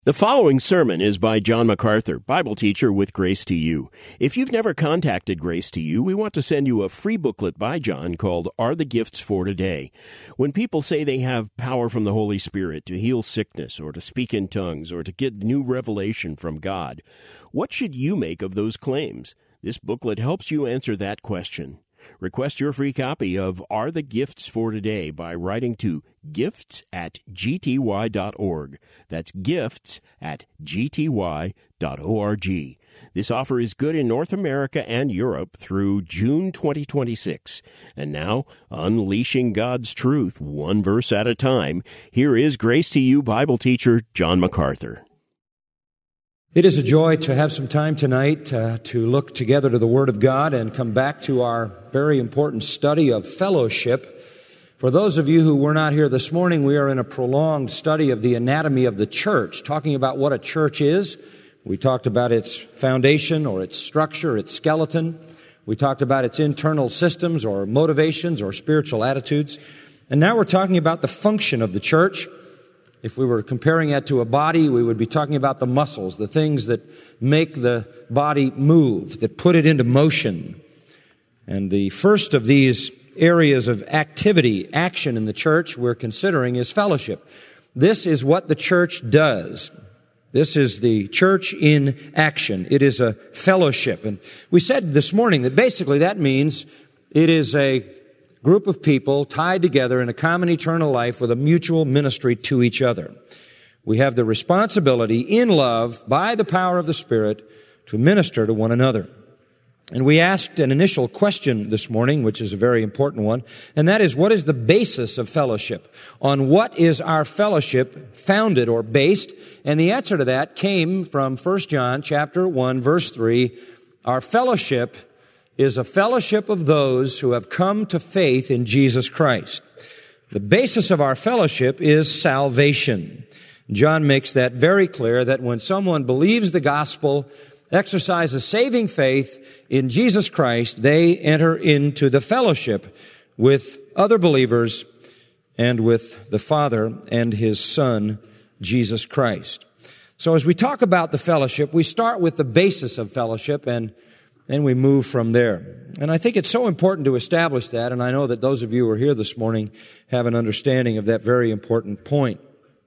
The following sermon is by John MacArthur, Bible teacher with Grace to You. If you've never contacted Grace to You, we want to send you a free booklet by John called Are the Gifts for Today? When people say they have power from the Holy Spirit to heal sickness or to speak in tongues or to get new revelation from God, what should you make of those claims? This booklet helps you answer that question. Request your free copy of Are the Gifts for Today by writing to gifts@gty.org. That's gifts@gty.org. This offer is good in North America and Europe through June 2026. And now, unleashing God's truth one verse at a time, here is Grace to You Bible teacher John MacArthur. It is a joy to have some time tonight to look together to the Word of God and come back to our very important study of fellowship. For those of you who were not here this morning, we are in a prolonged study of the anatomy of the church, talking about what a church is. We talked about its foundation or its structure, its skeleton. We talked about its internal systems or motivations or spiritual attitudes. And now we're talking about the function of the church. If we were comparing that to a body, we would be talking about the muscles, the things that make the body move, that put it into motion. And the first of these areas of activity, action in the church we're considering is fellowship. This is what the church does. This is the church in action. It is a fellowship. And we said this morning that basically that means it is a group of people tied together in a common eternal life with a mutual ministry to each other. We have the responsibility in love by the power of the Spirit to minister to one another. And we asked an initial question this morning, which is a very important one, and that is, what is the basis of fellowship? On what is our fellowship founded or based? And the answer to that came from 1 John chapter 1, verse 3. Our fellowship is a fellowship of those who have come to faith in Jesus Christ. The basis of our fellowship is salvation. John makes that very clear, that when someone believes the gospel, exercises saving faith in Jesus Christ, they enter into the fellowship with other believers and with the Father and His Son, Jesus Christ. So as we talk about the fellowship, we start with the basis of fellowship and then we move from there. And I think it's so important to establish that, and I know that those of you who are here this morning have an understanding of that very important point.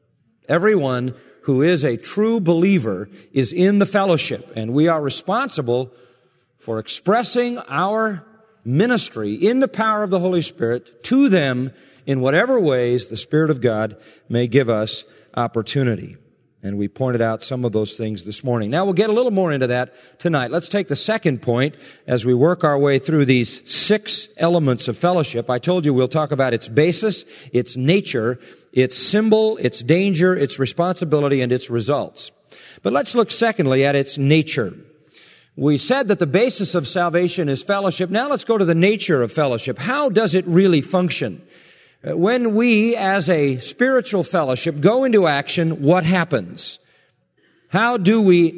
Everyone who is a true believer is in the fellowship, and we are responsible for expressing our ministry in the power of the Holy Spirit to them in whatever ways the Spirit of God may give us opportunity. And we pointed out some of those things this morning. Now we'll get a little more into that tonight. Let's take the second point as we work our way through these 6 elements of fellowship. I told you we'll talk about its basis, its nature, its symbol, its danger, its responsibility, and its results. But let's look secondly at its nature. We said that the basis of salvation is fellowship. Now let's go to the nature of fellowship. How does it really function? When we, as a spiritual fellowship, go into action, what happens? How do we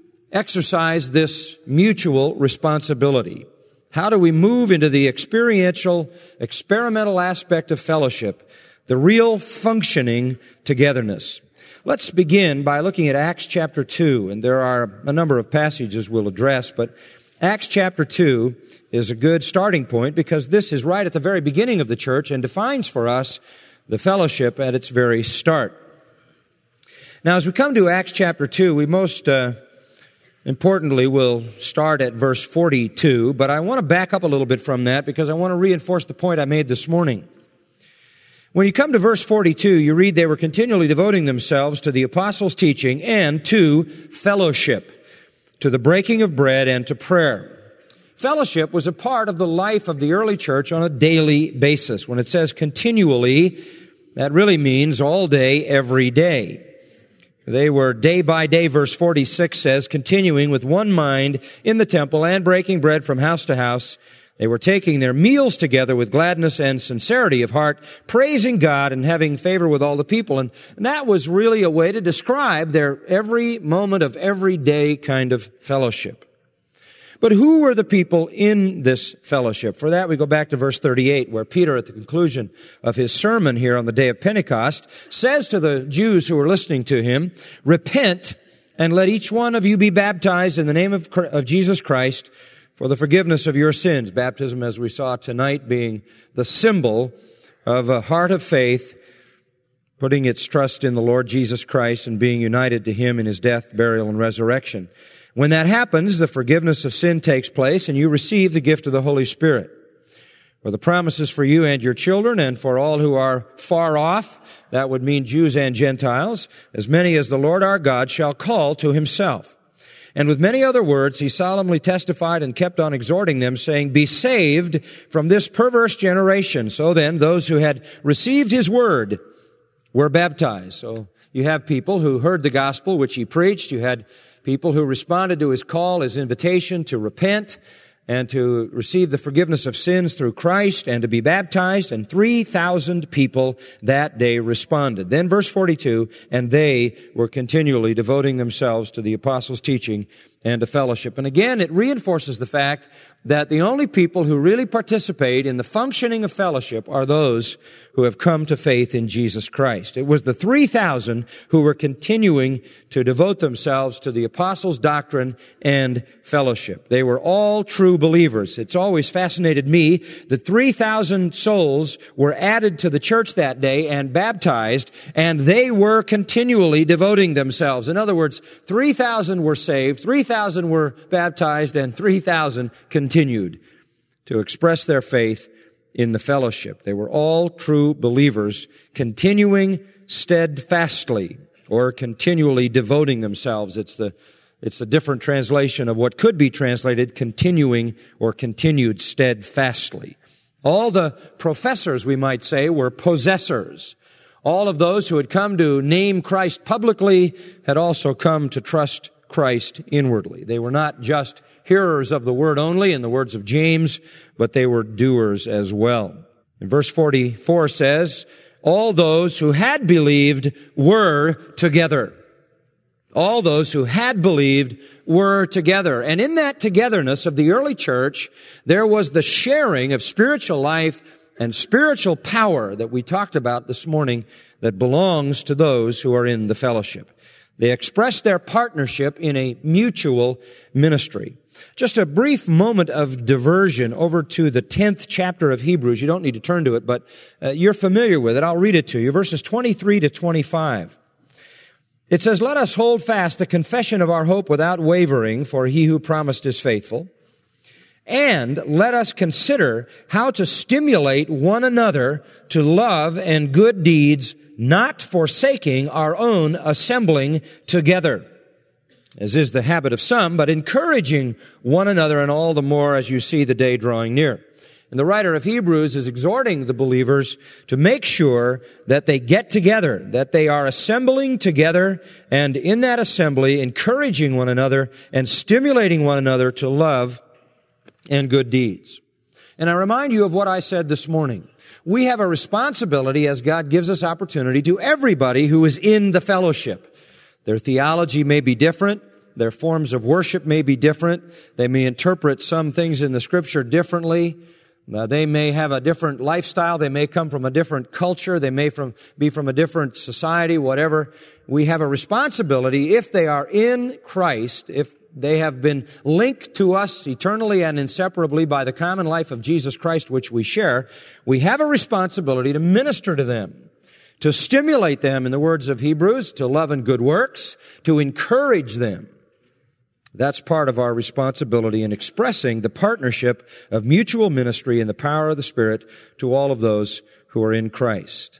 exercise this mutual responsibility? How do we move into the experiential, experimental aspect of fellowship, the real functioning togetherness? Let's begin by looking at Acts chapter 2, and there are a number of passages we'll address, but Acts chapter 2 is a good starting point because this is right at the very beginning of the church and defines for us the fellowship at its very start. Now, as we come to Acts chapter 2, we most importantly will start at verse 42, but I want to back up a little bit from that because I want to reinforce the point I made this morning. When you come to verse 42, you read, they were continually devoting themselves to the apostles' teaching and to fellowship, to the breaking of bread and to prayer. Fellowship was a part of the life of the early church on a daily basis. When it says continually, that really means all day, every day. They were day by day, verse 46 says, continuing with one mind in the temple and breaking bread from house to house. They were taking their meals together with gladness and sincerity of heart, praising God and having favor with all the people. And that was really a way to describe their every moment of everyday kind of fellowship. But who were the people in this fellowship? For that, we go back to verse 38, where Peter, at the conclusion of his sermon here on the day of Pentecost, says to the Jews who were listening to him, "Repent, and let each one of you be baptized in the name of Jesus Christ for the forgiveness of your sins." Baptism, as we saw tonight, being the symbol of a heart of faith, putting its trust in the Lord Jesus Christ and being united to Him in His death, burial, and resurrection. When that happens, the forgiveness of sin takes place, and you receive the gift of the Holy Spirit. For the promises for you and your children, and for all who are far off, that would mean Jews and Gentiles, as many as the Lord our God shall call to Himself. And with many other words, he solemnly testified and kept on exhorting them, saying, "Be saved from this perverse generation." So then, those who had received his word were baptized. So you have people who heard the gospel which he preached. You had people who responded to his call, his invitation to repent and to receive the forgiveness of sins through Christ and to be baptized. And 3,000 people that day responded. Then verse 42, and they were continually devoting themselves to the apostles' teaching and to fellowship. And again, it reinforces the fact that the only people who really participate in the functioning of fellowship are those who have come to faith in Jesus Christ. It was the 3,000 who were continuing to devote themselves to the apostles' doctrine and fellowship. They were all true believers. It's always fascinated me that 3,000 souls were added to the church that day and baptized, and they were continually devoting themselves. In other words, 3,000 were saved, 3,000 were baptized, and 3,000 continued to express their faith in the fellowship. They were all true believers, continuing steadfastly, or continually devoting themselves. It's a different translation of what could be translated continuing or continued steadfastly. All the professors, we might say, were possessors. All of those who had come to name Christ publicly had also come to trust Christ inwardly. They were not just hearers of the word only, in the words of James, but they were doers as well. And verse 44 says, all those who had believed were together. All those who had believed were together. And in that togetherness of the early church, there was the sharing of spiritual life and spiritual power that we talked about this morning that belongs to those who are in the fellowship. They expressed their partnership in a mutual ministry. Just a brief moment of diversion over to the 10th chapter of Hebrews. You don't need to turn to it, but you're familiar with it. I'll read it to you. Verses 23 to 25. It says, "Let us hold fast the confession of our hope without wavering, for he who promised is faithful. And let us consider how to stimulate one another to love and good deeds, not forsaking our own assembling together, as is the habit of some, but encouraging one another, and all the more as you see the day drawing near." And the writer of Hebrews is exhorting the believers to make sure that they get together, that they are assembling together, and in that assembly, encouraging one another and stimulating one another to love and good deeds. And I remind you of what I said this morning. We have a responsibility, as God gives us opportunity, to everybody who is in the fellowship. Their theology may be different. Their forms of worship may be different. They may interpret some things in the Scripture differently. They may have a different lifestyle. They may come from a different culture. They may be from a different society, whatever. We have a responsibility, if they are in Christ, if they have been linked to us eternally and inseparably by the common life of Jesus Christ, which we share, we have a responsibility to minister to them, to stimulate them, in the words of Hebrews, to love and good works, to encourage them. That's part of our responsibility in expressing the partnership of mutual ministry in the power of the Spirit to all of those who are in Christ.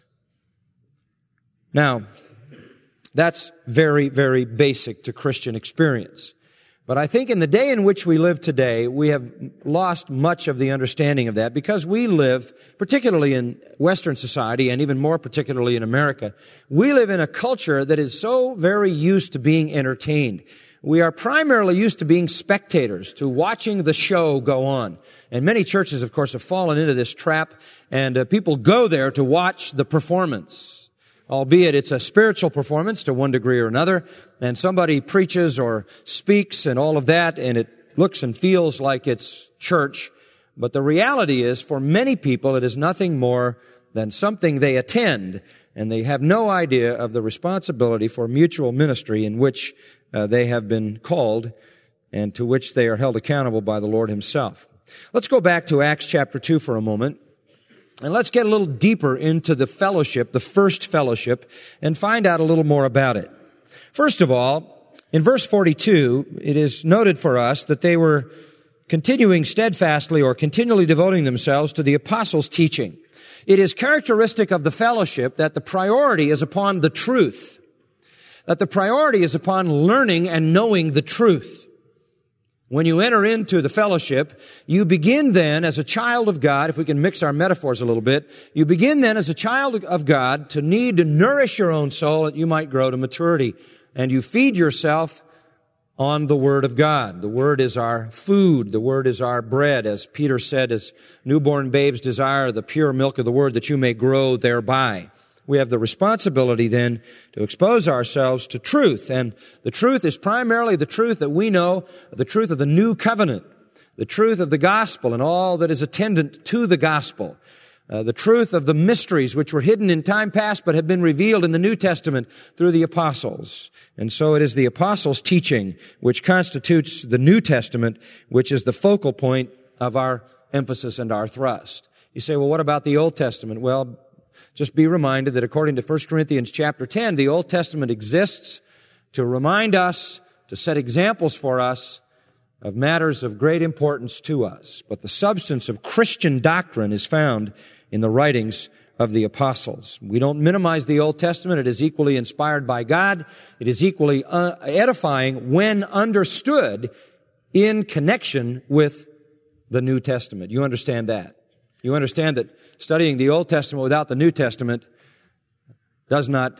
Now, that's very, very basic to Christian experience. But I think in the day in which we live today, we have lost much of the understanding of that, because we live, particularly in Western society and even more particularly in America, we live in a culture that is so very used to being entertained. We are primarily used to being spectators, to watching the show go on. And many churches, of course, have fallen into this trap, and people go there to watch the performance. Albeit it's a spiritual performance to one degree or another, and somebody preaches or speaks and all of that, and it looks and feels like it's church, but the reality is, for many people, it is nothing more than something they attend, and they have no idea of the responsibility for mutual ministry in which they have been called and to which they are held accountable by the Lord Himself. Let's go back to Acts chapter 2 for a moment, and let's get a little deeper into the fellowship, the first fellowship, and find out a little more about it. First of all, in verse 42, it is noted for us that they were continuing steadfastly or continually devoting themselves to the apostles' teaching. It is characteristic of the fellowship that the priority is upon the truth, that the priority is upon learning and knowing the truth. When you enter into the fellowship, you begin then as a child of God, if we can mix our metaphors a little bit, you begin then as a child of God to need to nourish your own soul that you might grow to maturity. And you feed yourself on the Word of God. The Word is our food. The Word is our bread. As Peter said, as newborn babes desire the pure milk of the Word that you may grow thereby. We have the responsibility then to expose ourselves to truth. And the truth is primarily the truth that we know, the truth of the new covenant, the truth of the gospel and all that is attendant to the gospel. The truth of the mysteries which were hidden in time past but have been revealed in the New Testament through the apostles. And so it is the apostles' teaching which constitutes the New Testament, which is the focal point of our emphasis and our thrust. You say, well, what about the Old Testament? Well, just be reminded that according to 1 Corinthians chapter 10, the Old Testament exists to remind us, to set examples for us of matters of great importance to us. But the substance of Christian doctrine is found in the writings of the apostles. We don't minimize the Old Testament. It is equally inspired by God. It is equally edifying when understood in connection with the New Testament. You understand that? You understand that studying the Old Testament without the New Testament does not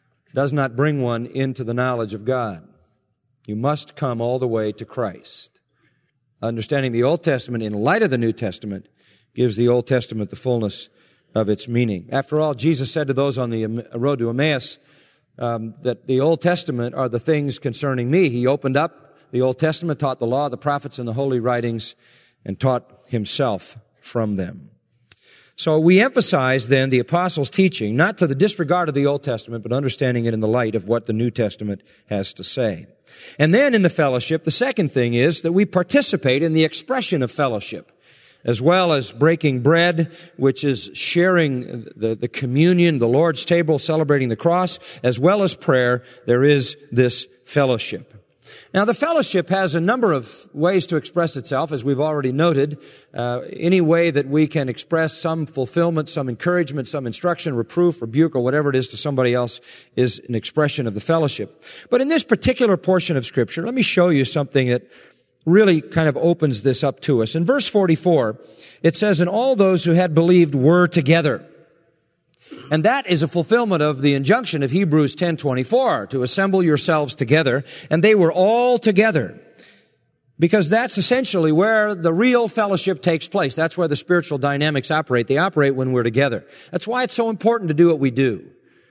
bring one into the knowledge of God. You must come all the way to Christ. Understanding the Old Testament in light of the New Testament gives the Old Testament the fullness of its meaning. After all, Jesus said to those on the road to Emmaus that the Old Testament are the things concerning me. He opened up the Old Testament, taught the law, the prophets, and the holy writings, and taught Himself from them. So we emphasize then the apostles' teaching, not to the disregard of the Old Testament, but understanding it in the light of what the New Testament has to say. And then in the fellowship, the second thing is that we participate in the expression of fellowship, as well as breaking bread, which is sharing the communion, the Lord's table, celebrating the cross, as well as prayer. There is this fellowship. Now, the fellowship has a number of ways to express itself, as we've already noted. Any way that we can express some fulfillment, some encouragement, some instruction, reproof, rebuke, or whatever it is to somebody else is an expression of the fellowship. But in this particular portion of Scripture, let me show you something that really kind of opens this up to us. In verse 44, it says, "And all those who had believed were together." And that is a fulfillment of the injunction of Hebrews 10:24, to assemble yourselves together. And they were all together. Because that's essentially where the real fellowship takes place. That's where the spiritual dynamics operate. They operate when we're together. That's why it's so important to do what we do.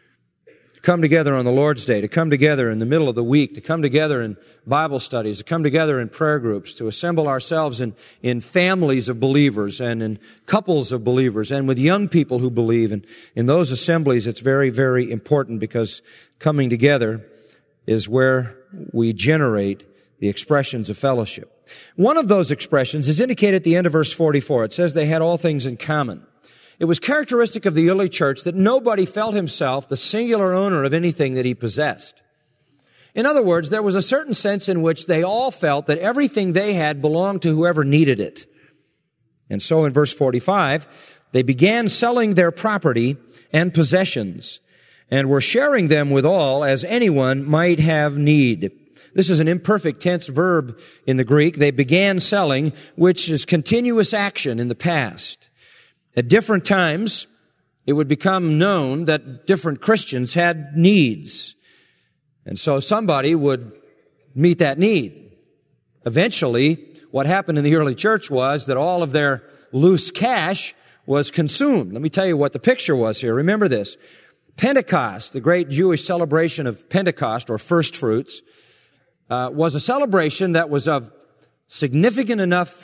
To come together on the Lord's Day, to come together in the middle of the week, to come together in Bible studies, to come together in prayer groups, to assemble ourselves in families of believers and in couples of believers and with young people who believe. And in those assemblies, it's very, very important because coming together is where we generate the expressions of fellowship. One of those expressions is indicated at the end of verse 44. It says they had all things in common. It was characteristic of the early church that nobody felt himself the singular owner of anything that he possessed. In other words, there was a certain sense in which they all felt that everything they had belonged to whoever needed it. And so in verse 45, they began selling their property and possessions and were sharing them with all as anyone might have need. This is an imperfect tense verb in the Greek. They began selling, which is continuous action in the past. At different times, it would become known that different Christians had needs. And so somebody would meet that need. Eventually, what happened in the early church was that all of their loose cash was consumed. Let me tell you what the picture was here. Remember this. Pentecost, the great Jewish celebration of Pentecost, or first fruits, was a celebration that was of significant enough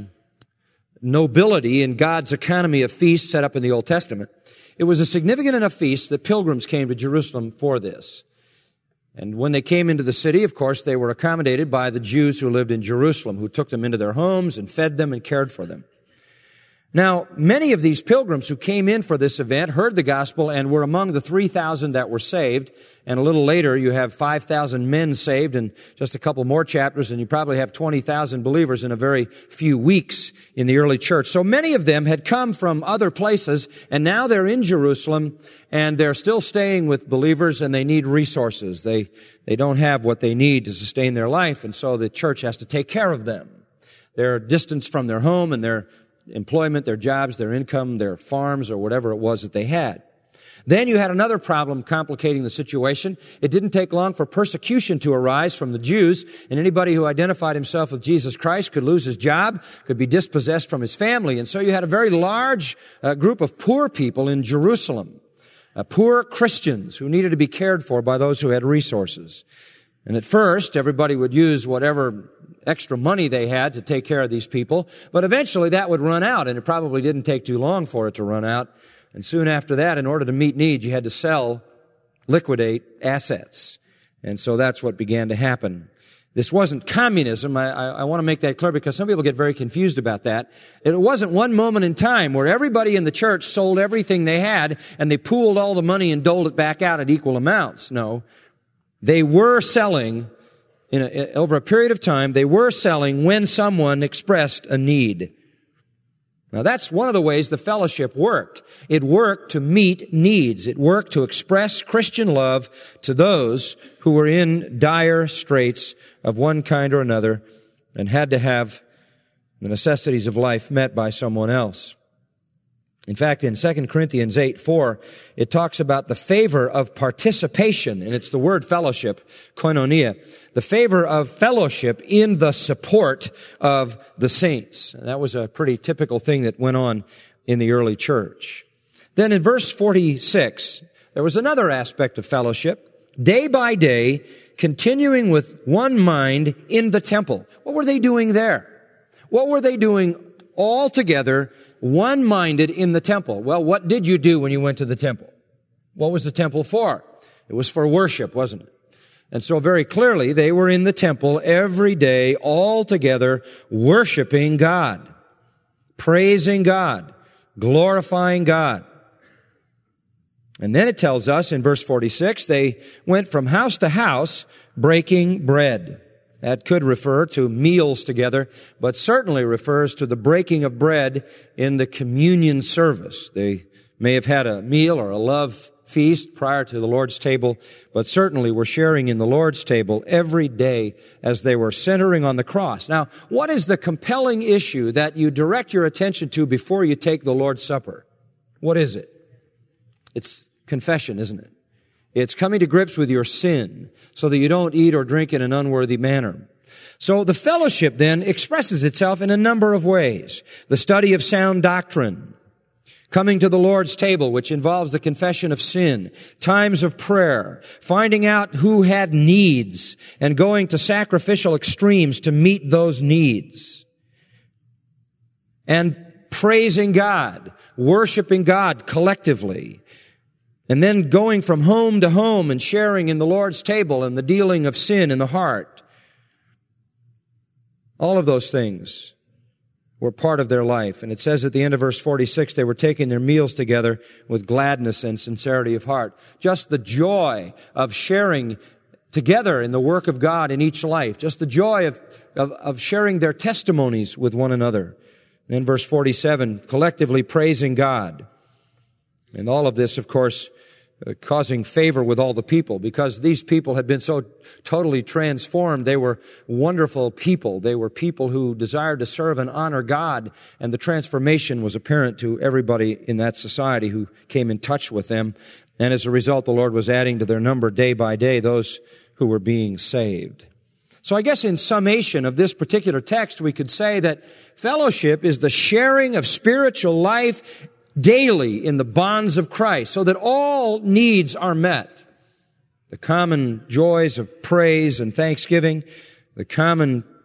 nobility in God's economy of feasts set up in the Old Testament. It was a significant enough feast that pilgrims came to Jerusalem for this. And when they came into the city, of course, they were accommodated by the Jews who lived in Jerusalem, who took them into their homes and fed them and cared for them. Now, many of these pilgrims who came in for this event heard the gospel and were among the 3,000 that were saved. And a little later, you have 5,000 men saved and just a couple more chapters, and you probably have 20,000 believers in a very few weeks in the early church. So many of them had come from other places, and now they're in Jerusalem, and they're still staying with believers, and they need resources. They don't have what they need to sustain their life, and so the church has to take care of them. They're distanced from their home and their employment, their jobs, their income, their farms, or whatever it was that they had. Then you had another problem complicating the situation. It didn't take long for persecution to arise from the Jews, and anybody who identified himself with Jesus Christ could lose his job, could be dispossessed from his family. And so you had a very large group of poor people in Jerusalem, poor Christians who needed to be cared for by those who had resources. And at first, everybody would use whatever extra money they had to take care of these people, but eventually that would run out, and it probably didn't take too long for it to run out. And soon after that, in order to meet needs, you had to sell, liquidate assets. And so that's what began to happen. This wasn't communism. I want to make that clear because some people get very confused about that. It wasn't one moment in time where everybody in the church sold everything they had and they pooled all the money and doled it back out at equal amounts. No. They were selling over a period of time. They were selling when someone expressed a need. Now that's one of the ways the fellowship worked. It worked to meet needs. It worked to express Christian love to those who were in dire straits of one kind or another and had to have the necessities of life met by someone else. In fact, in 2 Corinthians 8:4, it talks about the favor of participation, and it's the word fellowship, koinonia, the favor of fellowship in the support of the saints. And that was a pretty typical thing that went on in the early church. Then in verse 46, there was another aspect of fellowship, day by day, continuing with one mind in the temple. What were they doing there? What were they doing all together, one-minded in the temple? Well, what did you do when you went to the temple? What was the temple for? It was for worship, wasn't it? And so very clearly, they were in the temple every day, all together, worshiping God, praising God, glorifying God. And then it tells us in verse 46, they went from house to house, breaking bread. That could refer to meals together, but certainly refers to the breaking of bread in the communion service. They may have had a meal or a love feast prior to the Lord's table, but certainly were sharing in the Lord's table every day as they were centering on the cross. Now, what is the compelling issue that you direct your attention to before you take the Lord's Supper? What is it? It's confession, isn't it? It's coming to grips with your sin so that you don't eat or drink in an unworthy manner. So the fellowship then expresses itself in a number of ways. The study of sound doctrine, coming to the Lord's table, which involves the confession of sin, times of prayer, finding out who had needs and going to sacrificial extremes to meet those needs, and praising God, worshiping God collectively. And then going from home to home and sharing in the Lord's table and the dealing of sin in the heart. All of those things were part of their life. And it says at the end of verse 46, they were taking their meals together with gladness and sincerity of heart. Just the joy of sharing together in the work of God in each life. Just the joy of sharing their testimonies with one another. And then verse 47, collectively praising God. And all of this, of course, causing favor with all the people, because these people had been so totally transformed. They were wonderful people. They were people who desired to serve and honor God, and the transformation was apparent to everybody in that society who came in touch with them. And as a result, the Lord was adding to their number day by day those who were being saved. So I guess in summation of this particular text, we could say that fellowship is the sharing of spiritual life daily in the bonds of Christ, so that all needs are met. The common joys of praise and thanksgiving, the common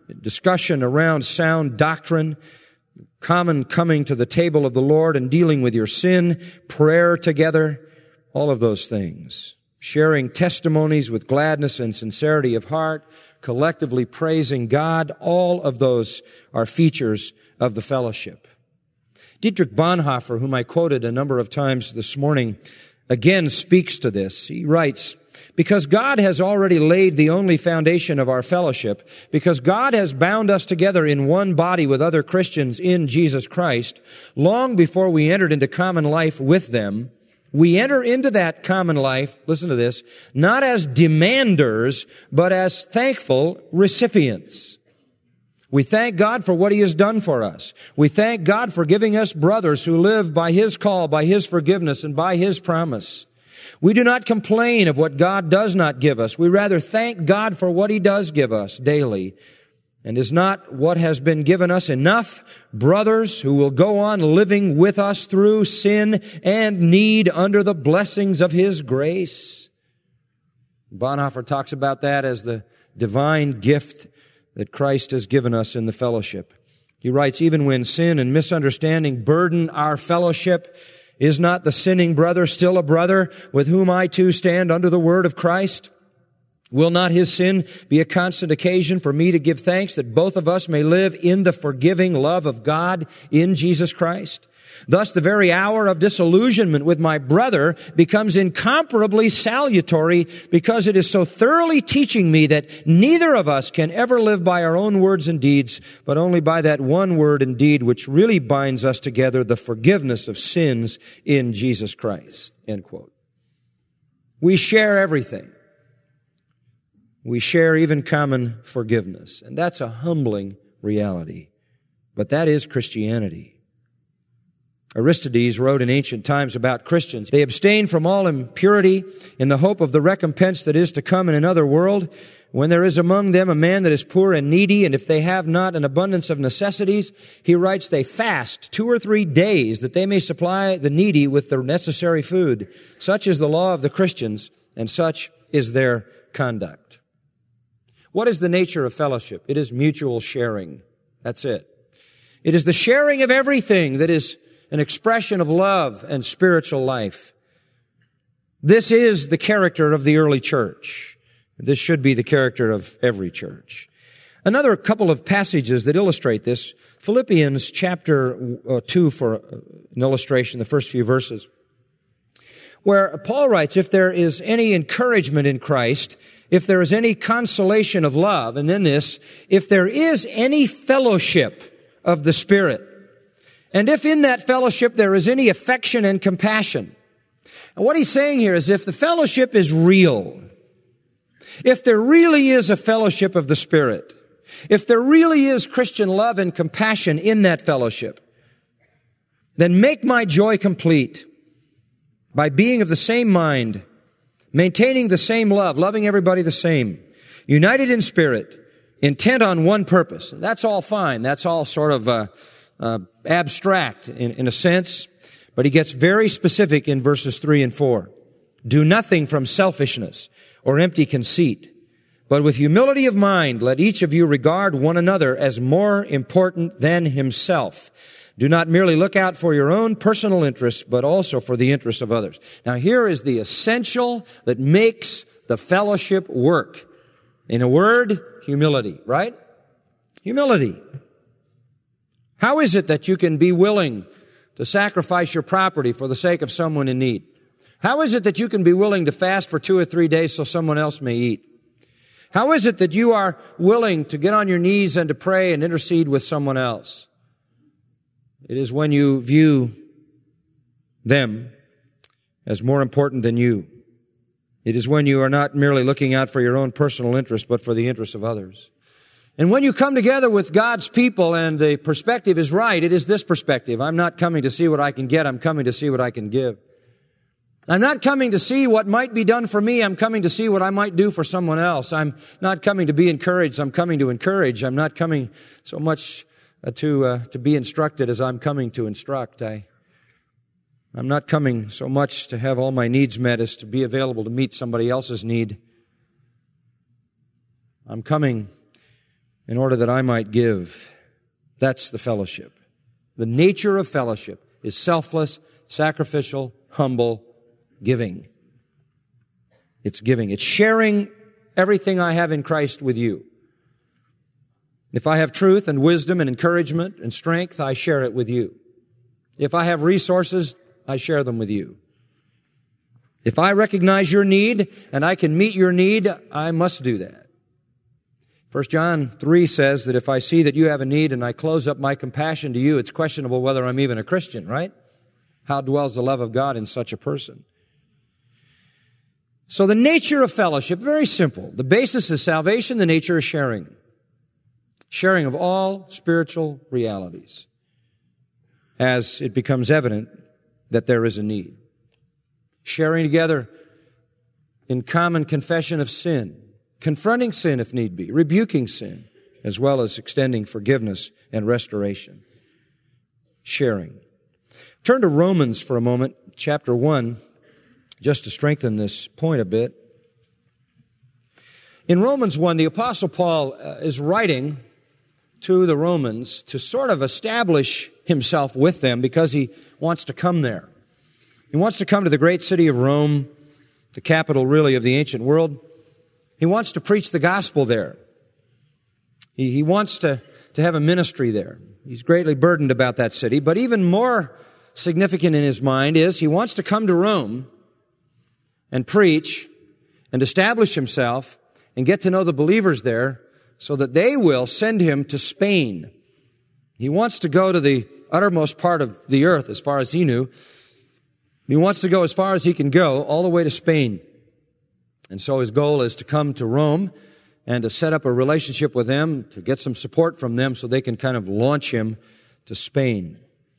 discussion around sound doctrine, common coming to the table of the Lord and dealing with your sin, prayer together, all of those things. Sharing testimonies with gladness and sincerity of heart, collectively praising God, all of those are features of the fellowship. Dietrich Bonhoeffer, whom I quoted a number of times this morning, again speaks to this. He writes, because God has already laid the only foundation of our fellowship, because God has bound us together in one body with other Christians in Jesus Christ, long before we entered into common life with them, we enter into that common life, listen to this, not as demanders, but as thankful recipients. We thank God for what He has done for us. We thank God for giving us brothers who live by His call, by His forgiveness, and by His promise. We do not complain of what God does not give us. We rather thank God for what He does give us daily. And is not what has been given us enough? Brothers who will go on living with us through sin and need under the blessings of His grace. Bonhoeffer talks about that as the divine gift that Christ has given us in the fellowship. He writes, even when sin and misunderstanding burden our fellowship, is not the sinning brother still a brother with whom I too stand under the word of Christ? Will not his sin be a constant occasion for me to give thanks that both of us may live in the forgiving love of God in Jesus Christ? Thus, the very hour of disillusionment with my brother becomes incomparably salutary because it is so thoroughly teaching me that neither of us can ever live by our own words and deeds, but only by that one word and deed which really binds us together, the forgiveness of sins in Jesus Christ. End quote. We share everything. We share even common forgiveness. And that's a humbling reality. But that is Christianity. Aristides wrote in ancient times about Christians. They abstain from all impurity in the hope of the recompense that is to come in another world. When there is among them a man that is poor and needy, and if they have not an abundance of necessities, he writes, they fast 2 or 3 days that they may supply the needy with the necessary food. Such is the law of the Christians, and such is their conduct. What is the nature of fellowship? It is mutual sharing. That's it. It is the sharing of everything that is an expression of love and spiritual life. This is the character of the early church. This should be the character of every church. Another couple of passages that illustrate this. Philippians chapter 2 for an illustration, the first few verses, where Paul writes, if there is any encouragement in Christ, if there is any consolation of love, and then this, if there is any fellowship of the Spirit, and if in that fellowship there is any affection and compassion. And what he's saying here is if the fellowship is real, if there really is a fellowship of the Spirit, if there really is Christian love and compassion in that fellowship, then make my joy complete by being of the same mind, maintaining the same love, loving everybody the same, united in spirit, intent on one purpose. And that's all fine. That's all sort of abstract in a sense, but he gets very specific in verses 3 and 4. Do nothing from selfishness or empty conceit, but with humility of mind, let each of you regard one another as more important than himself. Do not merely look out for your own personal interests, but also for the interests of others. Now here is the essential that makes the fellowship work. In a word, humility, right? Humility. How is it that you can be willing to sacrifice your property for the sake of someone in need? How is it that you can be willing to fast for 2 or 3 days so someone else may eat? How is it that you are willing to get on your knees and to pray and intercede with someone else? It is when you view them as more important than you. It is when you are not merely looking out for your own personal interest, but for the interests of others. And when you come together with God's people and the perspective is right, it is this perspective. I'm not coming to see what I can get. I'm coming to see what I can give. I'm not coming to see what might be done for me. I'm coming to see what I might do for someone else. I'm not coming to be encouraged. I'm coming to encourage. I'm not coming so much to be instructed as I'm coming to instruct. I'm not coming so much to have all my needs met as to be available to meet somebody else's need. I'm coming in order that I might give. That's the fellowship. The nature of fellowship is selfless, sacrificial, humble giving. It's giving. It's sharing everything I have in Christ with you. If I have truth and wisdom and encouragement and strength, I share it with you. If I have resources, I share them with you. If I recognize your need and I can meet your need, I must do that. 1 John 3 says that if I see that you have a need and I close up my compassion to you, it's questionable whether I'm even a Christian, right? How dwells the love of God in such a person? So the nature of fellowship, very simple. The basis is salvation, the nature is sharing. Sharing of all spiritual realities as it becomes evident that there is a need. Sharing together in common confession of sin, confronting sin if need be, rebuking sin, as well as extending forgiveness and restoration. Sharing. Turn to Romans for a moment, chapter 1, just to strengthen this point a bit. In Romans 1, the Apostle Paul is writing to the Romans to sort of establish himself with them because he wants to come there. He wants to come to the great city of Rome, the capital really of the ancient world. He wants to preach the gospel there. He wants to have a ministry there. He's greatly burdened about that city, but even more significant in his mind is he wants to come to Rome and preach and establish himself and get to know the believers there so that they will send him to Spain. He wants to go to the uttermost part of the earth as far as he knew. He wants to go as far as he can go, all the way to Spain. And so his goal is to come to Rome and to set up a relationship with them, to get some support from them so they can kind of launch him to Spain.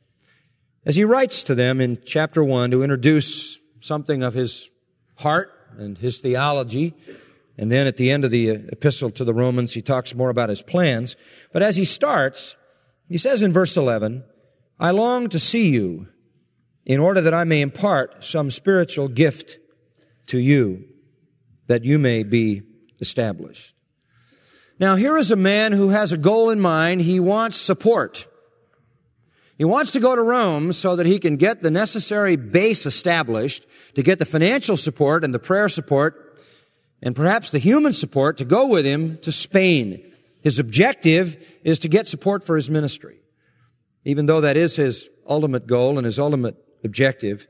As he writes to them in chapter 1 to introduce something of his heart and his theology, and then at the end of the epistle to the Romans, he talks more about his plans. But as he starts, he says in verse 11, I long to see you in order that I may impart some spiritual gift to you, that you may be established. Now, here is a man who has a goal in mind. He wants support. He wants to go to Rome so that he can get the necessary base established, to get the financial support and the prayer support, and perhaps the human support to go with him to Spain. His objective is to get support for his ministry. Even though that is his ultimate goal and his ultimate objective,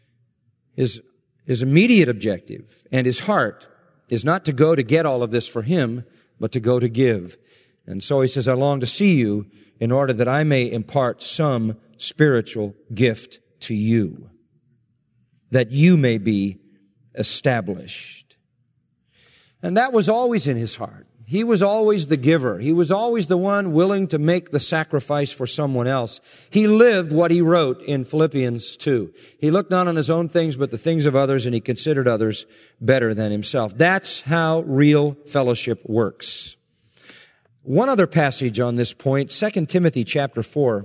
his immediate objective and his heart is not to go to get all of this for him, but to go to give. And so he says, I long to see you in order that I may impart some spiritual gift to you, that you may be established. And that was always in his heart. He was always the giver. He was always the one willing to make the sacrifice for someone else. He lived what he wrote in Philippians 2. He looked not on his own things, but the things of others, and he considered others better than himself. That's how real fellowship works. One other passage on this point, 2 Timothy chapter 4.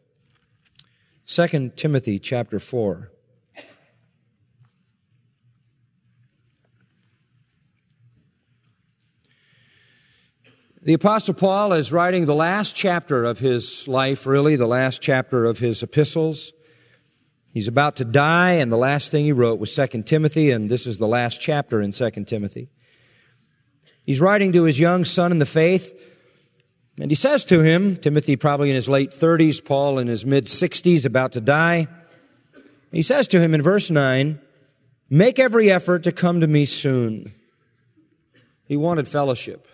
2 Timothy chapter 4. The Apostle Paul is writing the last chapter of his life, really, the last chapter of his epistles. He's about to die, and the last thing he wrote was 2 Timothy, and this is the last chapter in 2 Timothy. He's writing to his young son in the faith, and he says to him, Timothy probably in his late 30s, Paul in his mid-60s, about to die. He says to him in verse 9, make every effort to come to me soon. He wanted fellowship.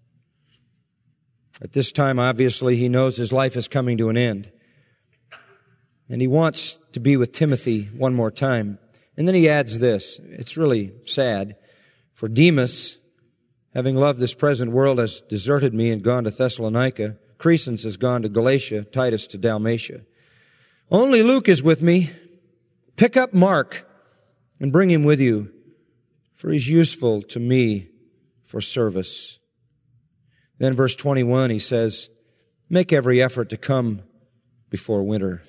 At this time, obviously, he knows his life is coming to an end. And he wants to be with Timothy one more time. And then he adds this. It's really sad. For Demas, having loved this present world, has deserted me and gone to Thessalonica. Crescens has gone to Galatia, Titus to Dalmatia. Only Luke is with me. Pick up Mark and bring him with you, for he's useful to me for service. Then verse 21, he says, make every effort to come before winter.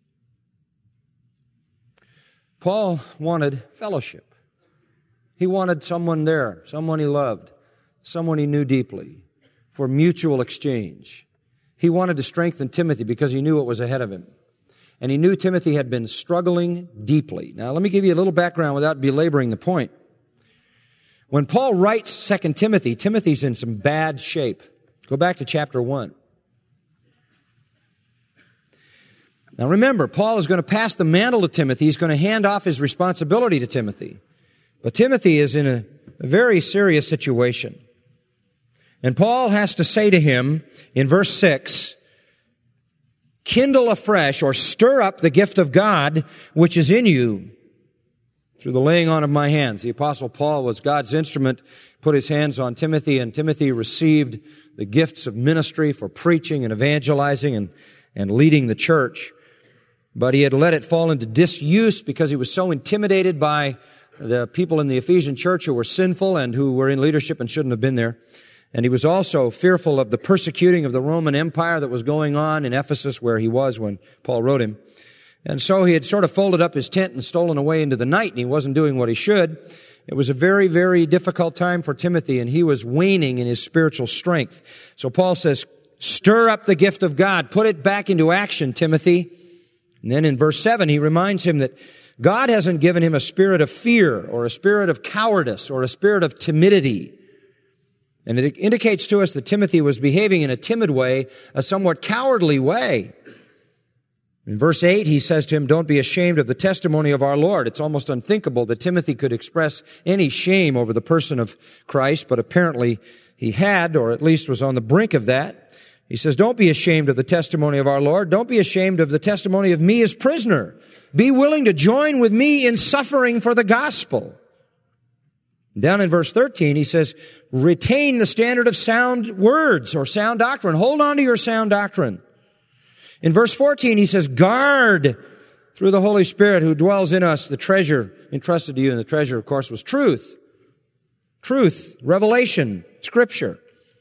Paul wanted fellowship. He wanted someone there, someone he loved, someone he knew deeply. for mutual exchange. He wanted to strengthen Timothy because he knew what was ahead of him. And he knew Timothy had been struggling deeply. Now, let me give you a little background without belaboring the point. When Paul writes 2 Timothy, Timothy's in some bad shape. Go back to chapter 1. Now remember, Paul is going to pass the mantle to Timothy. He's going to hand off his responsibility to Timothy. But Timothy is in a very serious situation. And Paul has to say to him in verse 6, kindle afresh or stir up the gift of God which is in you through the laying on of my hands. The Apostle Paul was God's instrument, put his hands on Timothy, and Timothy received the gifts of ministry for preaching and evangelizing and leading the church. But he had let it fall into disuse because he was so intimidated by the people in the Ephesian church who were sinful and who were in leadership and shouldn't have been there. And he was also fearful of the persecuting of the Roman Empire that was going on in Ephesus where he was when Paul wrote him. And so he had sort of folded up his tent and stolen away into the night, and he wasn't doing what he should. It was a very, very difficult time for Timothy, and he was waning in his spiritual strength. So Paul says, stir up the gift of God. Put it back into action, Timothy. And then in verse 7, he reminds him that God hasn't given him a spirit of fear or a spirit of cowardice or a spirit of timidity. And it indicates to us that Timothy was behaving in a timid way, a somewhat cowardly way. In verse 8, he says to him, don't be ashamed of the testimony of our Lord. It's almost unthinkable that Timothy could express any shame over the person of Christ, but apparently he had, or at least was on the brink of that. He says, don't be ashamed of the testimony of our Lord. Don't be ashamed of the testimony of me as prisoner. Be willing to join with me in suffering for the gospel. Down in verse 13, he says, retain the standard of sound words or sound doctrine. Hold on to your sound doctrine. In verse 14, he says, guard through the Holy Spirit who dwells in us the treasure entrusted to you. And the treasure, of course, was truth. Truth, revelation, Scripture.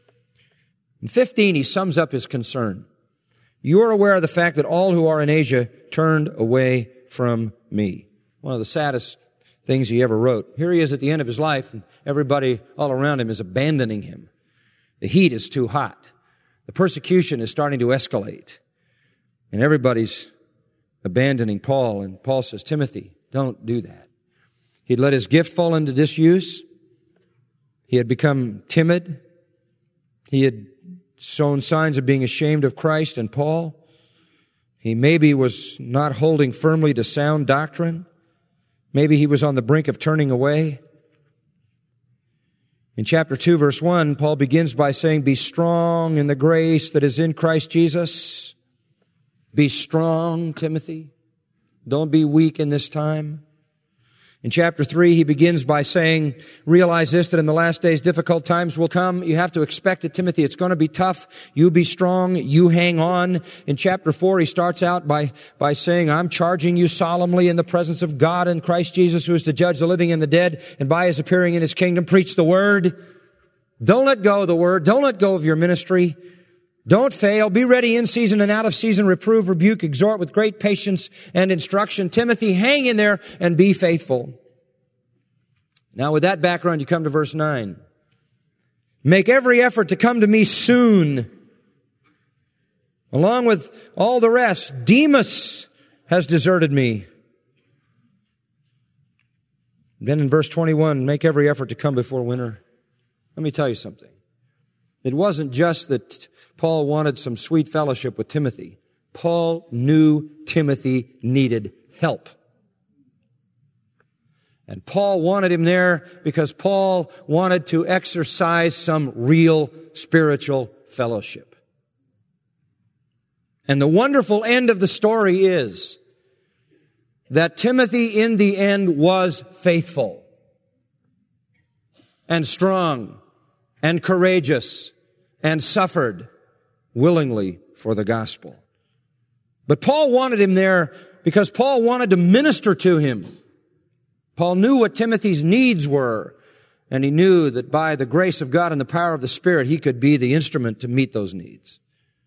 In 15, he sums up his concern. You are aware of the fact that all who are in Asia turned away from me. One of the saddest things he ever wrote. Here he is at the end of his life, and everybody all around him is abandoning him. The heat is too hot. The persecution is starting to escalate. And everybody's abandoning Paul, and Paul says, Timothy, don't do that. He'd let his gift fall into disuse. He had become timid. He had shown signs of being ashamed of Christ and Paul. He maybe was not holding firmly to sound doctrine. Maybe he was on the brink of turning away. In chapter 2, verse 1, Paul begins by saying, be strong in the grace that is in Christ Jesus. Be strong, Timothy. Don't be weak in this time. In chapter 3, he begins by saying, realize this, that in the last days difficult times will come. You have to expect it, Timothy. It's going to be tough. You be strong. You hang on. In chapter 4, he starts out by saying, I'm charging you solemnly in the presence of God and Christ Jesus, who is to judge the living and the dead, and by his appearing in his kingdom, preach the word. Don't let go of the word. Don't let go of your ministry. Don't fail. Be ready in season and out of season. Reprove, rebuke, exhort with great patience and instruction. Timothy, hang in there and be faithful. Now with that background, you come to verse 9. Make every effort to come to me soon. Along with all the rest, Demas has deserted me. Then in verse 21, make every effort to come before winter. Let me tell you something. It wasn't just that Paul wanted some sweet fellowship with Timothy. Paul knew Timothy needed help. And Paul wanted him there because Paul wanted to exercise some real spiritual fellowship. And the wonderful end of the story is that Timothy in the end was faithful and strong and courageous and suffered willingly for the gospel. But Paul wanted him there because Paul wanted to minister to him. Paul knew what Timothy's needs were, and he knew that by the grace of God and the power of the Spirit, he could be the instrument to meet those needs.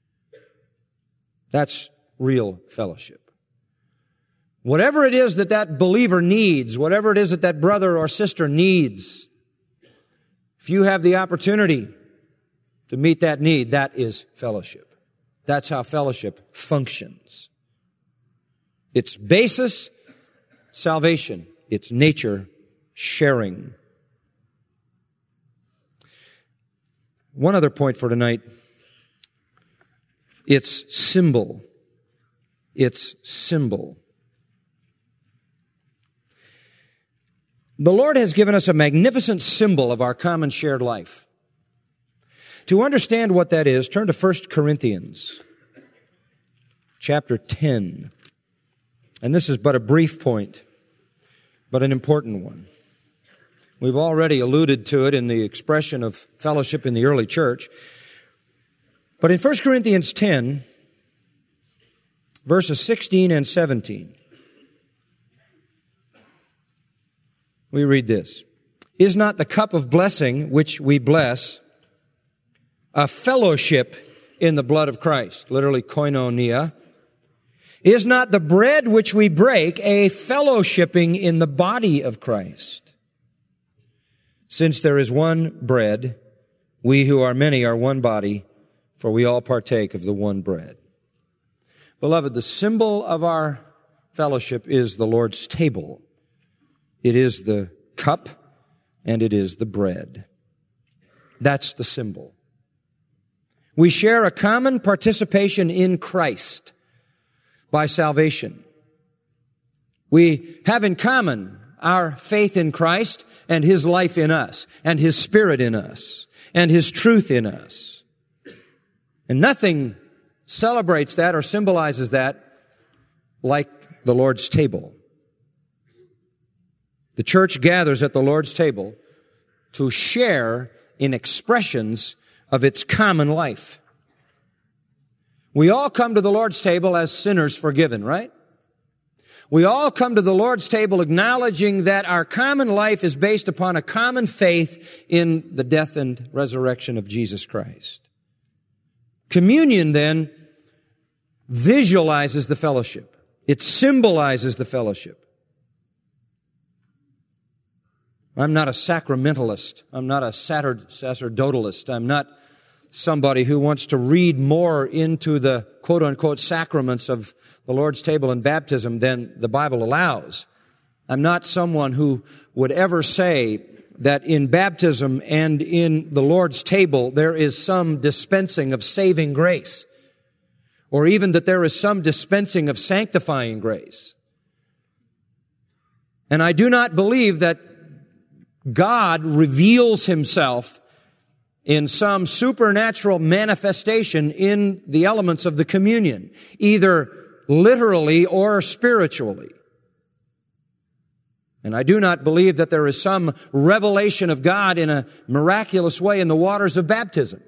That's real fellowship. Whatever it is that that believer needs, whatever it is that that brother or sister needs, if you have the opportunity, To meet that need, that is fellowship. That's how fellowship functions. Its basis, salvation. Its nature, sharing. One other point for tonight. Its symbol. Its symbol. The Lord has given us a magnificent symbol of our common shared life. To understand what that is, turn to 1 Corinthians chapter 10. And this is but a brief point, but an important one. We've already alluded to it in the expression of fellowship in the early church. But in 1 Corinthians 10, verses 16 and 17, we read this. Is not the cup of blessing which we bless a fellowship in the blood of Christ? Literally koinonia. Is not the bread which we break a fellowshipping in the body of Christ? Since there is one bread, we who are many are one body, for we all partake of the one bread. Beloved, the symbol of our fellowship is the Lord's table. It is the cup and it is the bread. That's the symbol. We share a common participation in Christ by salvation. We have in common our faith in Christ and His life in us, and His Spirit in us, and His truth in us. And nothing celebrates that or symbolizes that like the Lord's table. The church gathers at the Lord's table to share in expressions of its common life. We all come to the Lord's table as sinners forgiven, right? We all come to the Lord's table acknowledging that our common life is based upon a common faith in the death and resurrection of Jesus Christ. Communion, then, visualizes the fellowship. It symbolizes the fellowship. I'm not a sacramentalist. I'm not a sacerdotalist. I'm not somebody who wants to read more into the quote-unquote sacraments of the Lord's table and baptism than the Bible allows. I'm not someone who would ever say that in baptism and in the Lord's table there is some dispensing of saving grace, or even that there is some dispensing of sanctifying grace. And I do not believe that God reveals Himself in some supernatural manifestation in the elements of the communion, either literally or spiritually. And I do not believe that there is some revelation of God in a miraculous way in the waters of baptism.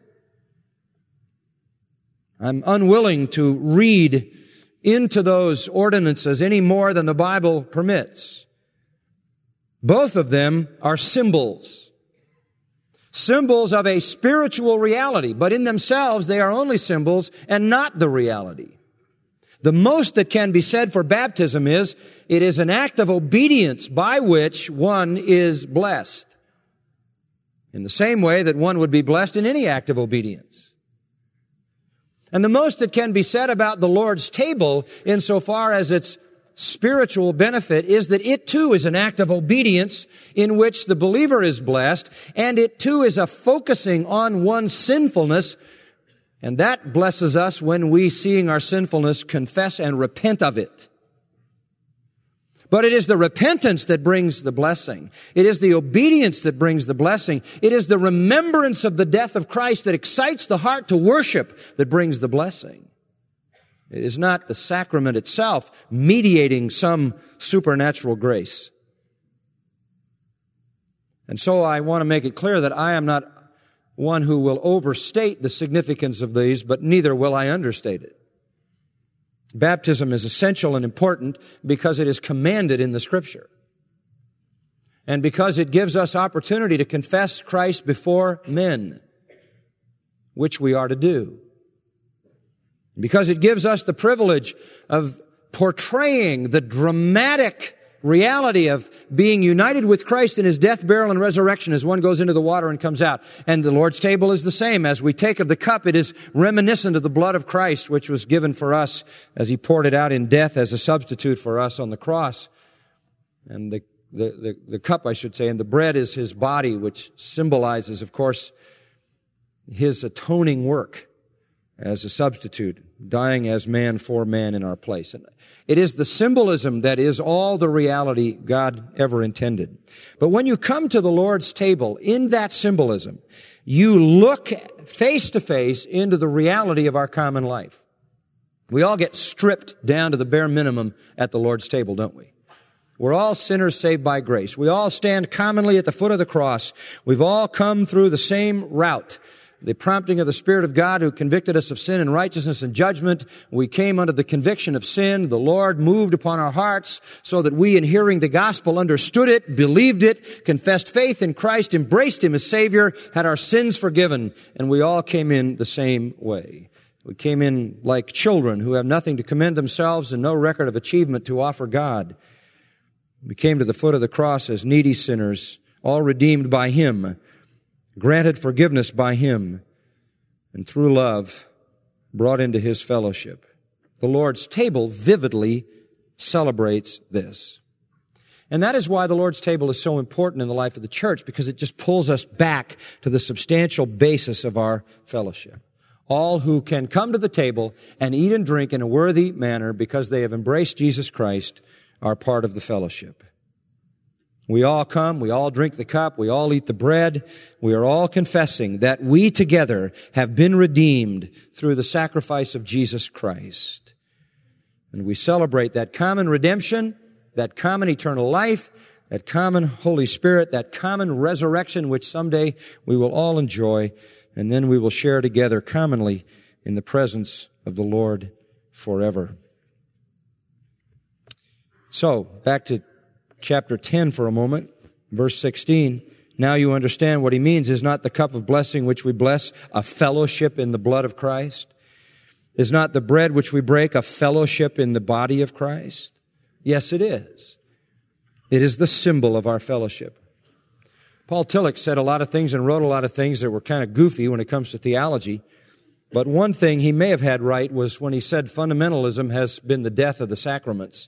I'm unwilling to read into those ordinances any more than the Bible permits. Both of them are symbols. Symbols of a spiritual reality, but in themselves they are only symbols and not the reality. The most that can be said for baptism is, it is an act of obedience by which one is blessed. In the same way that one would be blessed in any act of obedience. And the most that can be said about the Lord's table, insofar as its spiritual benefit, is that it too is an act of obedience in which the believer is blessed, and it too is a focusing on one's sinfulness. And that blesses us when we, seeing our sinfulness, confess and repent of it. But it is the repentance that brings the blessing. It is the obedience that brings the blessing. It is the remembrance of the death of Christ that excites the heart to worship that brings the blessing. It is not the sacrament itself mediating some supernatural grace. And so I want to make it clear that I am not one who will overstate the significance of these, but neither will I understate it. Baptism is essential and important because it is commanded in the Scripture. And because it gives us opportunity to confess Christ before men, which we are to do. Because it gives us the privilege of portraying the dramatic reality of being united with Christ in His death, burial, and resurrection as one goes into the water and comes out. And the Lord's table is the same. As we take of the cup, it is reminiscent of the blood of Christ, which was given for us as He poured it out in death as a substitute for us on the cross. And the cup, I should say, and the bread is His body, which symbolizes, of course, His atoning work as a substitute, dying as man for man in our place. And it is the symbolism that is all the reality God ever intended. But when you come to the Lord's table, in that symbolism, you look face to face into the reality of our common life. We all get stripped down to the bare minimum at the Lord's table, don't we? We're all sinners saved by grace. We all stand commonly at the foot of the cross. We've all come through the same route. The prompting of the Spirit of God who convicted us of sin and righteousness and judgment. We came under the conviction of sin. The Lord moved upon our hearts so that we, in hearing the gospel, understood it, believed it, confessed faith in Christ, embraced Him as Savior, had our sins forgiven, and we all came in the same way. We came in like children who have nothing to commend themselves and no record of achievement to offer God. We came to the foot of the cross as needy sinners, all redeemed by Him, granted forgiveness by Him, and through love brought into His fellowship. The Lord's table vividly celebrates this. And that is why the Lord's table is so important in the life of the church, because it just pulls us back to the substantial basis of our fellowship. All who can come to the table and eat and drink in a worthy manner because they have embraced Jesus Christ are part of the fellowship. We all come, we all drink the cup, we all eat the bread. We are all confessing that we together have been redeemed through the sacrifice of Jesus Christ. And we celebrate that common redemption, that common eternal life, that common Holy Spirit, that common resurrection which someday we will all enjoy, and then we will share together commonly in the presence of the Lord forever. So, back to chapter 10 for a moment, verse 16. Now you understand what he means. Is not the cup of blessing which we bless a fellowship in the blood of Christ? Is not the bread which we break a fellowship in the body of Christ? Yes, it is. It is the symbol of our fellowship. Paul Tillich said a lot of things and wrote a lot of things that were kind of goofy when it comes to theology. But one thing he may have had right was when he said fundamentalism has been the death of the sacraments.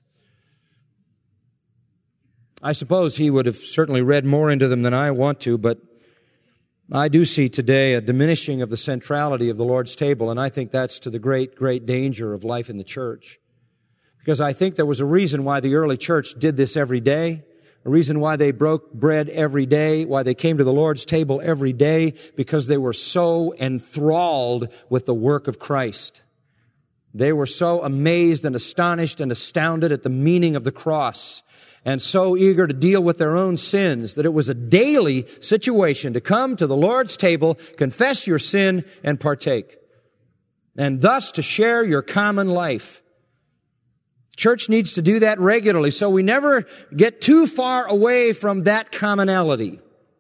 I suppose he would have certainly read more into them than I want to, but I do see today a diminishing of the centrality of the Lord's table, and I think that's to the great, great danger of life in the church. Because I think there was a reason why the early church did this every day, a reason why they broke bread every day, why they came to the Lord's table every day, because they were so enthralled with the work of Christ. They were so amazed and astonished and astounded at the meaning of the cross, and so eager to deal with their own sins that it was a daily situation to come to the Lord's table, confess your sin, and partake, and thus to share your common life. Church needs to do that regularly so we never get too far away from that commonality.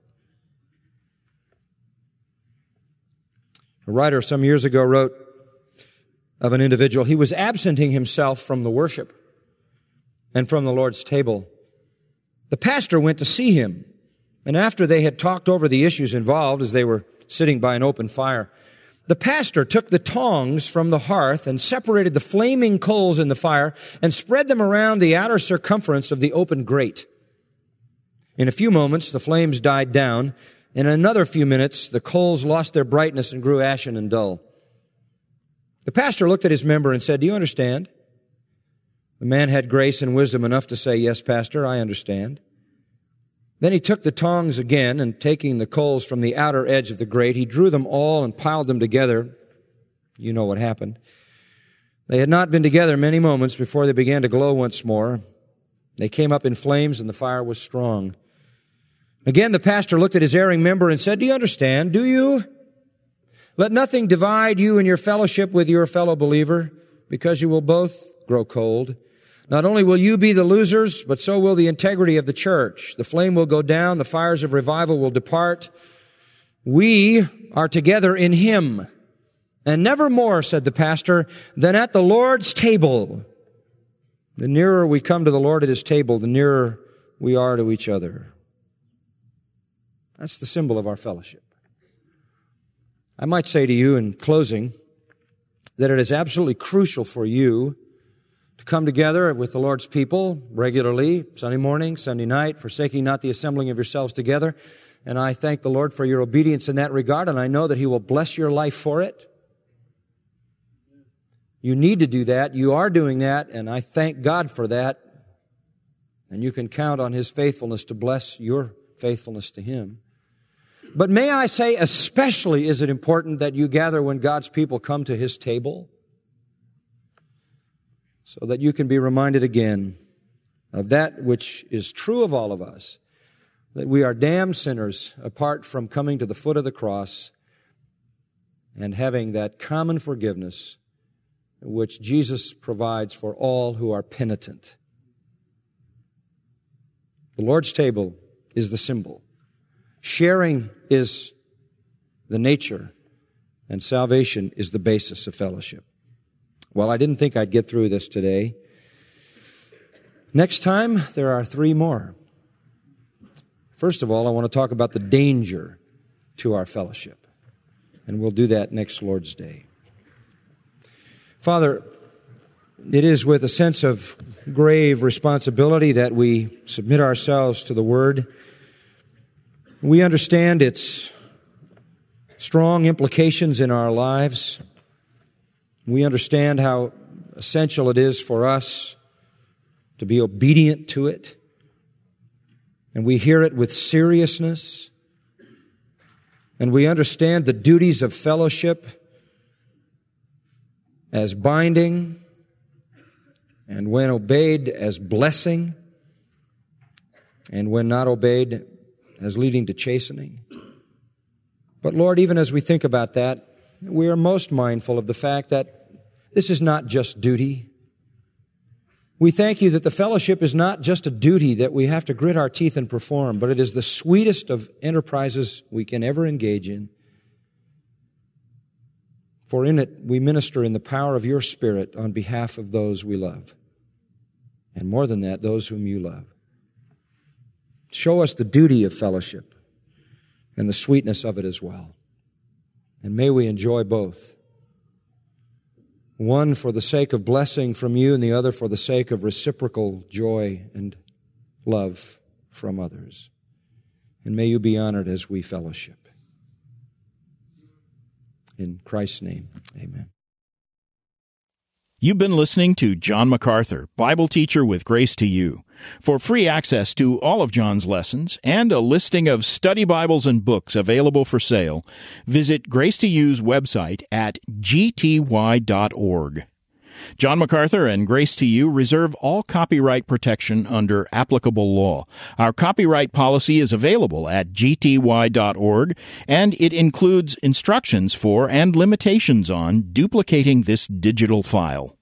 A writer some years ago wrote of an individual. He was absenting himself from the worship and from the Lord's table. The pastor went to see him, and after they had talked over the issues involved as they were sitting by an open fire, the pastor took the tongs from the hearth and separated the flaming coals in the fire and spread them around the outer circumference of the open grate. In a few moments, the flames died down. In another few minutes, the coals lost their brightness and grew ashen and dull. The pastor looked at his member and said, "Do you understand?" The man had grace and wisdom enough to say, "Yes, Pastor, I understand." Then he took the tongs again, and taking the coals from the outer edge of the grate, he drew them all and piled them together. You know what happened. They had not been together many moments before they began to glow once more. They came up in flames, and the fire was strong. Again, the pastor looked at his erring member and said, "Do you understand? Do you? Let nothing divide you in your fellowship with your fellow believer, because you will both grow cold. Not only will you be the losers, but so will the integrity of the church. The flame will go down, the fires of revival will depart. We are together in Him. And never more," said the pastor, "than at the Lord's table The nearer we come to the Lord at His table, the nearer we are to each other. That's the symbol of our fellowship. I might say to you in closing that it is absolutely crucial for you to come together with the Lord's people regularly, Sunday morning, Sunday night, forsaking not the assembling of yourselves together. And I thank the Lord for your obedience in that regard, and I know that He will bless your life for it. You need to do that. You are doing that, and I thank God for that. And you can count on His faithfulness to bless your faithfulness to Him. But may I say, especially is it important that you gather when God's people come to His table, so that you can be reminded again of that which is true of all of us, that we are damned sinners apart from coming to the foot of the cross and having that common forgiveness which Jesus provides for all who are penitent. The Lord's table is the symbol. Sharing is the nature, and salvation is the basis of fellowship. Well, I didn't think I'd get through this today. Next time, there are 3 more. First of all, I want to talk about the danger to our fellowship, and we'll do that next Lord's Day. Father, it is with a sense of grave responsibility that we submit ourselves to the Word. We understand its strong implications in our lives. We understand how essential it is for us to be obedient to it. And we hear it with seriousness. And we understand the duties of fellowship as binding, and when obeyed as blessing, and when not obeyed as leading to chastening. But Lord, even as we think about that, we are most mindful of the fact that this is not just duty. We thank You that the fellowship is not just a duty that we have to grit our teeth and perform, but it is the sweetest of enterprises we can ever engage in. For in it we minister in the power of Your Spirit on behalf of those we love. And more than that, those whom You love. Show us the duty of fellowship and the sweetness of it as well. And may we enjoy both. One for the sake of blessing from You, and the other for the sake of reciprocal joy and love from others. And may You be honored as we fellowship. In Christ's name, amen. You've been listening to John MacArthur, Bible teacher with Grace to You. For free access to all of John's lessons and a listing of study Bibles and books available for sale, visit Grace to You's website at gty.org. John MacArthur and Grace to You reserve all copyright protection under applicable law. Our copyright policy is available at gty.org, and it includes instructions for and limitations on duplicating this digital file.